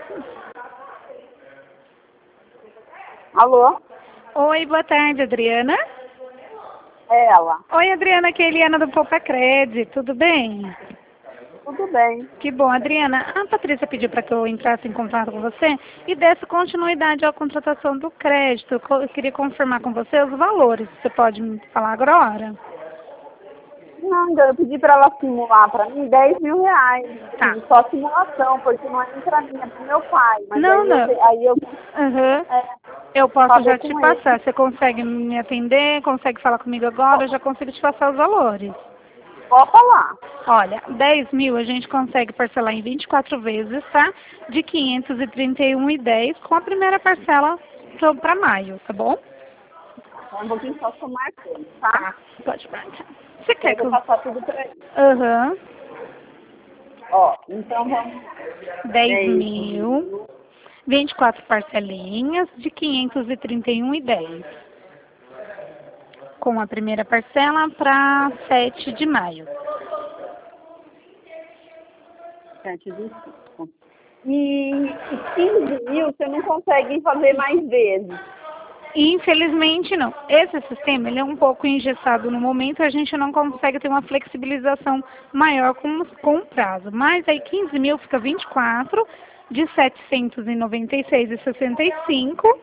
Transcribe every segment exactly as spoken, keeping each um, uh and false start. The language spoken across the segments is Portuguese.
Alô? Oi, boa tarde, Adriana. É ela. Oi, Adriana, aqui é a Eliana do Poupa Cred, tudo bem? Tudo bem. Que bom, Adriana. A Patrícia pediu para que eu entrasse em contato com você e desse continuidade à contratação do crédito. Eu queria confirmar com você os valores. Você pode me falar agora? Não, eu pedi para ela simular para mim dez mil reais. Tá. Só simulação, porque não é nem para mim, é para meu pai. Mas Não, aí não. eu, aí eu Uhum. é, Eu posso falei já com te ele. passar. Você consegue me atender? Consegue falar comigo agora? Eu já consigo te passar os valores. Pode falar. Olha, dez mil a gente consegue parcelar em vinte e quatro vezes, tá? De quinhentos e trinta e um reais e dez com a primeira parcela para maio, tá bom? Então eu vou vir só só marcando, tá? Tá, pode marcar. Você quer Eu que vou eu... passar tudo para ele. Aham. Ó, então vamos. dez mil, vinte e quatro parcelinhas de quinhentos e trinta e um reais e dez. Com a primeira parcela para sete de maio. sete de cinco. E, e quinze mil você não consegue fazer mais vezes. Infelizmente não. Esse sistema ele é um pouco engessado no momento, a gente não consegue ter uma flexibilização maior com, com o prazo. Mas aí quinze mil fica vinte e quatro de setecentos e noventa e seis reais e sessenta e cinco.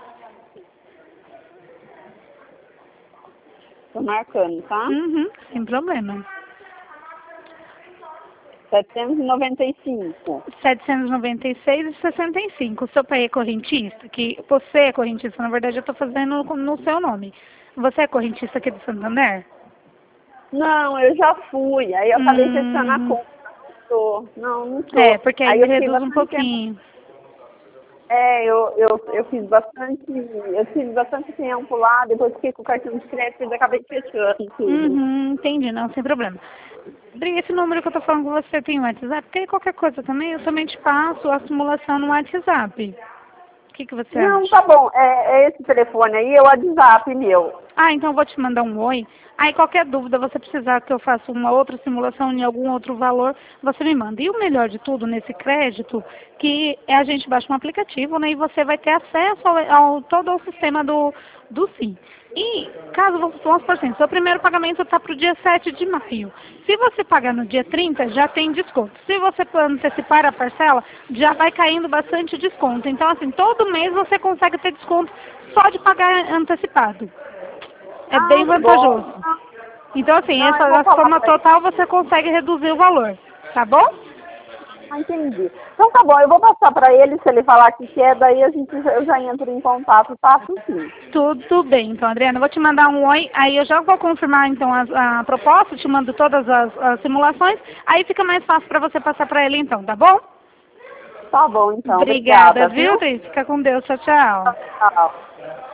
Tô marcando, tá? Uhum, sem problema. setecentos e noventa e cinco. setecentos e noventa e seis reais e sessenta e cinco. O seu pai é correntista? Que você é correntista, na verdade eu estou fazendo no seu nome. Você é correntista aqui do Santander? Não, eu já fui. Aí eu acabei Hum. fechando a conta. Não tô. Não, não tô. É, porque aí, Aí eu fiquei reduz um bastante tempo. pouquinho. É, eu, eu, eu fiz bastante. Eu tive bastante tempo lá, depois fiquei com o cartão de crédito e acabei fechando tudo. Uhum, entendi, não, sem problema. Dri, esse número que eu tô falando com você tem o WhatsApp? Porque aí qualquer coisa também, eu também te passo a simulação no WhatsApp. O que, que você Não, acha? tá bom. É, é esse telefone aí, é o WhatsApp meu. Ah, então eu vou te mandar um oi. Aí qualquer dúvida, você precisar que eu faça uma outra simulação em algum outro valor, você me manda. E o melhor de tudo nesse crédito, que é a gente baixa um aplicativo, né? E você vai ter acesso ao, ao todo o sistema do, do Sim. E caso, vamos por cento, seu primeiro pagamento está para o dia sete de maio. Se você pagar no dia trinta, já tem desconto. Se você antecipar a parcela, já vai caindo bastante desconto. Então, assim, todo mês você consegue ter desconto só de pagar antecipado. É Ah, bem que bom. vantajoso. Então, assim, Não, essa eu vou a falar soma pra ele. total você consegue reduzir o valor. Tá bom? Ah, entendi. Então tá bom, eu vou passar pra ele, se ele falar que quer, daí a gente, eu já entro em contato, tá? Sim. Tudo bem. Então, Adriana, eu vou te mandar um oi. Aí eu já vou confirmar, então, a, a proposta. Te mando todas as, as simulações. Aí fica mais fácil para você passar para ele, então, tá bom? Tá bom, então. Obrigada, Obrigada, viu, viu? Cris? Fica com Deus. Tchau, tchau. Tchau.